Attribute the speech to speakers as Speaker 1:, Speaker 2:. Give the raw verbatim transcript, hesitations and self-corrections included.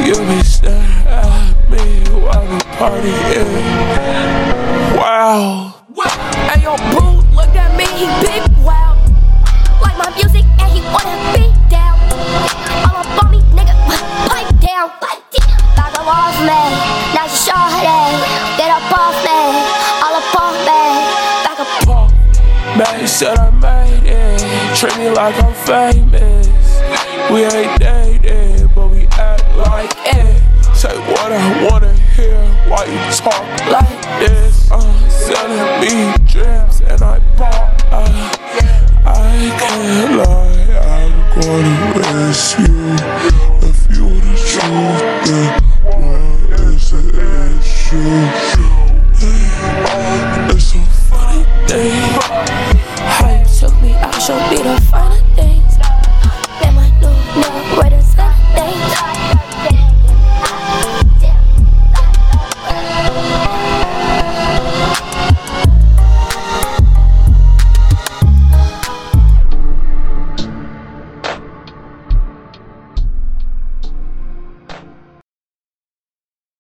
Speaker 1: You be staring at me while the party is. Wow.
Speaker 2: Hey yo, boo, look at me, he big wow. Like my music and he wanna be down. All up on me, nigga, pipe down. Back up off me, now you shorty. Get up off me, all up on me. Back up off.
Speaker 1: Man said I made it, treat me like I'm famous. We ain't dead.